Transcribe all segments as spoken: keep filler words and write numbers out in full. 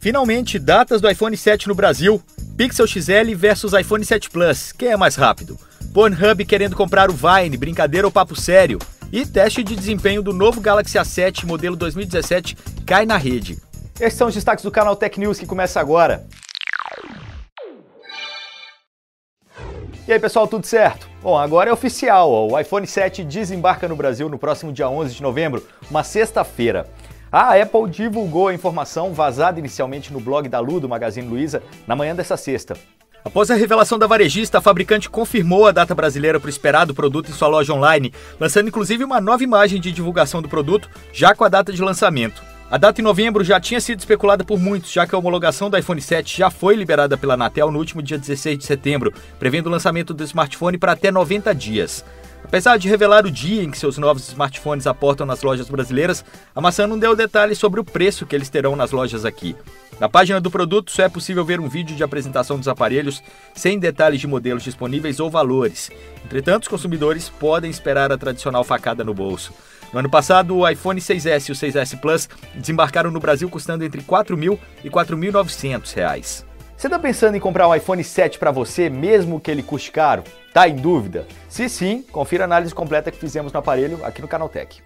Finalmente, datas do iPhone sete no Brasil. Pixel X L versus iPhone sete Plus. Quem é mais rápido? Pornhub querendo comprar o Vine, brincadeira ou papo sério? E teste de desempenho do novo Galaxy A sete modelo dois mil e dezessete cai na rede. Esses são os destaques do canal Tech News que começa agora. E aí pessoal, tudo certo? Bom, agora é oficial, ó, o iPhone sete desembarca no Brasil no próximo dia onze de novembro, uma sexta-feira. A Apple divulgou a informação vazada inicialmente no blog da Lu, do Magazine Luiza, na manhã dessa sexta. Após a revelação da varejista, a fabricante confirmou a data brasileira para o esperado produto em sua loja online, lançando inclusive uma nova imagem de divulgação do produto, já com a data de lançamento. A data em novembro já tinha sido especulada por muitos, já que a homologação do iPhone sete já foi liberada pela Anatel no último dia dezesseis de setembro, prevendo o lançamento do smartphone para até noventa dias. Apesar de revelar o dia em que seus novos smartphones aportam nas lojas brasileiras, a maçã não deu detalhes sobre o preço que eles terão nas lojas aqui. Na página do produto só é possível ver um vídeo de apresentação dos aparelhos, sem detalhes de modelos disponíveis ou valores. Entretanto, os consumidores podem esperar a tradicional facada no bolso. No ano passado, o iPhone seis S e o seis S Plus desembarcaram no Brasil custando entre quatro mil e quatro mil e novecentos reais. Você está pensando em comprar um iPhone sete para você, mesmo que ele custe caro? Tá em dúvida? Se sim, confira a análise completa que fizemos no aparelho aqui no Canal Tech.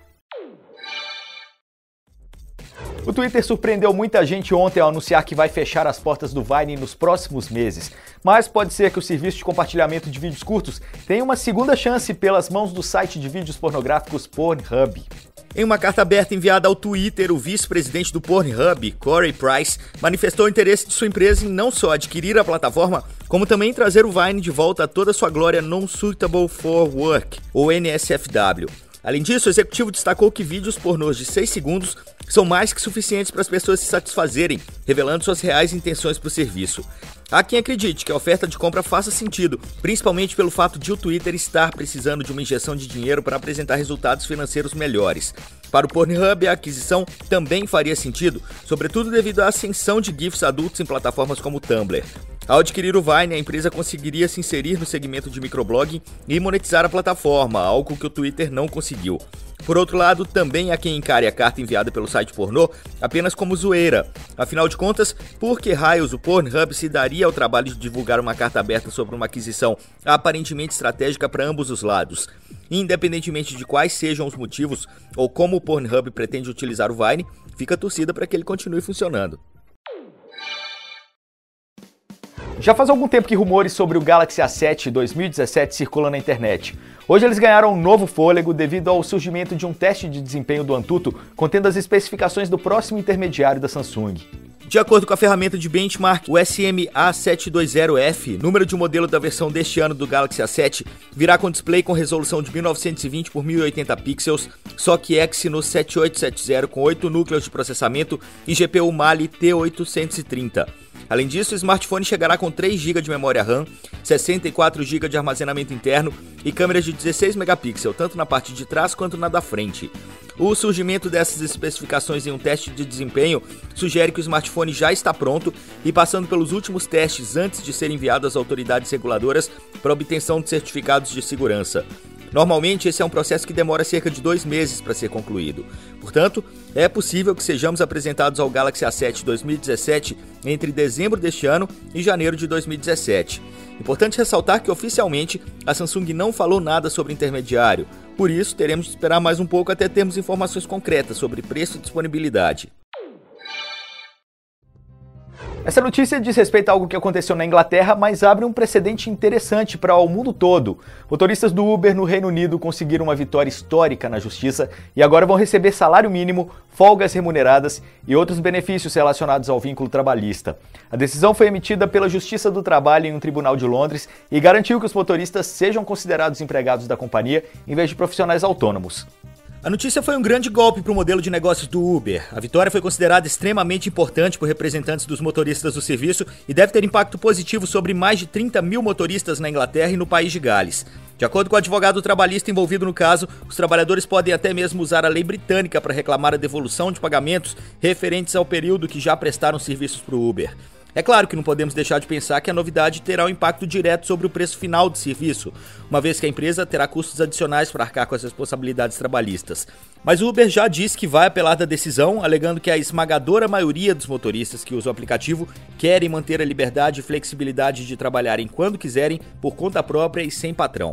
O Twitter surpreendeu muita gente ontem ao anunciar que vai fechar as portas do Vine nos próximos meses. Mas pode ser que o serviço de compartilhamento de vídeos curtos tenha uma segunda chance pelas mãos do site de vídeos pornográficos Pornhub. Em uma carta aberta enviada ao Twitter, o vice-presidente do Pornhub, Corey Price, manifestou o interesse de sua empresa em não só adquirir a plataforma, como também trazer o Vine de volta a toda a sua glória Non-Suitable for Work, ou N S F W. Além disso, o executivo destacou que vídeos pornôs de seis segundos são mais que suficientes para as pessoas se satisfazerem, revelando suas reais intenções para o serviço. Há quem acredite que a oferta de compra faça sentido, principalmente pelo fato de o Twitter estar precisando de uma injeção de dinheiro para apresentar resultados financeiros melhores. Para o Pornhub, a aquisição também faria sentido, sobretudo devido à ascensão de GIFs adultos em plataformas como o Tumblr. Ao adquirir o Vine, a empresa conseguiria se inserir no segmento de microblogging e monetizar a plataforma, algo que o Twitter não conseguiu. Por outro lado, também há quem encare a carta enviada pelo site pornô apenas como zoeira. Afinal de contas, por que raios o Pornhub se daria ao trabalho de divulgar uma carta aberta sobre uma aquisição aparentemente estratégica para ambos os lados? Independentemente de quais sejam os motivos ou como o Pornhub pretende utilizar o Vine, fica a torcida para que ele continue funcionando. Já faz algum tempo que rumores sobre o Galaxy A sete dois mil e dezessete circulam na internet. Hoje eles ganharam um novo fôlego devido ao surgimento de um teste de desempenho do Antutu contendo as especificações do próximo intermediário da Samsung. De acordo com a ferramenta de benchmark, o S M A setecentos e vinte F, número de modelo da versão deste ano do Galaxy A sete, virá com display com resolução de mil novecentos e vinte por mil e oitenta pixels, S O C Exynos sete oito sete zero com oito núcleos de processamento e G P U Mali T oitocentos e trinta. Além disso, o smartphone chegará com três gigas de memória RAM, sessenta e quatro gigas de armazenamento interno e câmeras de dezesseis megapixels, tanto na parte de trás quanto na da frente. O surgimento dessas especificações em um teste de desempenho sugere que o smartphone já está pronto e passando pelos últimos testes antes de ser enviado às autoridades reguladoras para obtenção de certificados de segurança. Normalmente, esse é um processo que demora cerca de dois meses para ser concluído. Portanto, é possível que sejamos apresentados ao Galaxy A sete dois mil e dezessete entre dezembro deste ano e janeiro de dois mil e dezessete. Importante ressaltar que, oficialmente, a Samsung não falou nada sobre intermediário. Por isso, teremos de esperar mais um pouco até termos informações concretas sobre preço e disponibilidade. Essa notícia diz respeito a algo que aconteceu na Inglaterra, mas abre um precedente interessante para o mundo todo. Motoristas do Uber no Reino Unido conseguiram uma vitória histórica na justiça e agora vão receber salário mínimo, folgas remuneradas e outros benefícios relacionados ao vínculo trabalhista. A decisão foi emitida pela Justiça do Trabalho em um tribunal de Londres e garantiu que os motoristas sejam considerados empregados da companhia em vez de profissionais autônomos. A notícia foi um grande golpe para o modelo de negócios do Uber. A vitória foi considerada extremamente importante por representantes dos motoristas do serviço e deve ter impacto positivo sobre mais de trinta mil motoristas na Inglaterra e no país de Gales. De acordo com o advogado trabalhista envolvido no caso, os trabalhadores podem até mesmo usar a lei britânica para reclamar a devolução de pagamentos referentes ao período que já prestaram serviços para o Uber. É claro que não podemos deixar de pensar que a novidade terá um impacto direto sobre o preço final do serviço, uma vez que a empresa terá custos adicionais para arcar com as responsabilidades trabalhistas. Mas o Uber já disse que vai apelar da decisão, alegando que a esmagadora maioria dos motoristas que usam o aplicativo querem manter a liberdade e flexibilidade de trabalharem quando quiserem, por conta própria e sem patrão.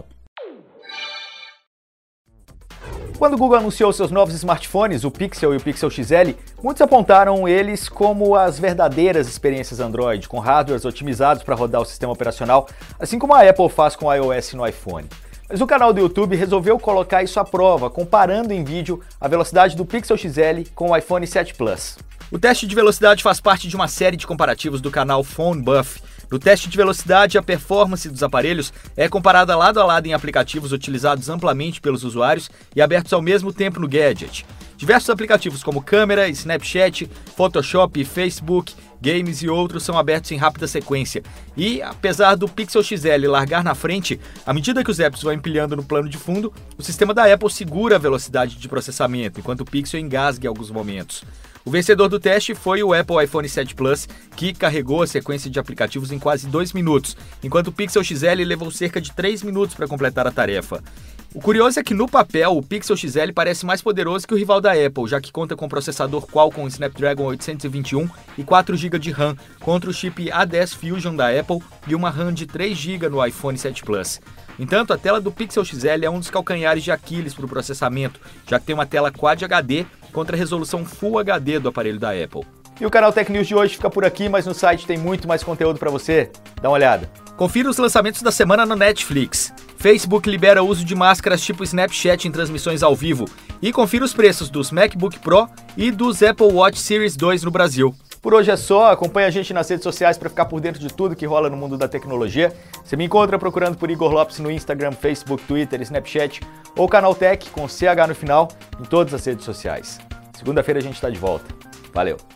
Quando o Google anunciou seus novos smartphones, o Pixel e o Pixel X L, muitos apontaram eles como as verdadeiras experiências Android, com hardwares otimizados para rodar o sistema operacional, assim como a Apple faz com o iOS no iPhone. Mas o canal do YouTube resolveu colocar isso à prova, comparando em vídeo a velocidade do Pixel X L com o iPhone sete Plus. O teste de velocidade faz parte de uma série de comparativos do canal Phone Buff. No teste de velocidade, a performance dos aparelhos é comparada lado a lado em aplicativos utilizados amplamente pelos usuários e abertos ao mesmo tempo no gadget. Diversos aplicativos como câmera, Snapchat, Photoshop, Facebook, games e outros são abertos em rápida sequência. E, apesar do Pixel X L largar na frente, à medida que os apps vão empilhando no plano de fundo, o sistema da Apple segura a velocidade de processamento, enquanto o Pixel engasga em alguns momentos. O vencedor do teste foi o Apple iPhone sete Plus, que carregou a sequência de aplicativos em quase dois minutos, enquanto o Pixel X L levou cerca de três minutos para completar a tarefa. O curioso é que no papel o Pixel X L parece mais poderoso que o rival da Apple, já que conta com processador Qualcomm Snapdragon oitocentos e vinte e um e quatro gigas de RAM, contra o chip A dez Fusion da Apple e uma RAM de três gigas no iPhone sete Plus. No entanto, a tela do Pixel X L é um dos calcanhares de Aquiles para o processamento, já que tem uma tela Quad H D contra a resolução Full H D do aparelho da Apple. E o canal Tech News de hoje fica por aqui, mas no site tem muito mais conteúdo para você. Dá uma olhada. Confira os lançamentos da semana no Netflix. Facebook libera o uso de máscaras tipo Snapchat em transmissões ao vivo. E confira os preços dos MacBook Pro e dos Apple Watch Series dois no Brasil. Por hoje é só, acompanha a gente nas redes sociais para ficar por dentro de tudo que rola no mundo da tecnologia. Você me encontra procurando por Igor Lopes no Instagram, Facebook, Twitter, Snapchat ou Canal Tech com C H no final em todas as redes sociais. Segunda-feira a gente está de volta. Valeu!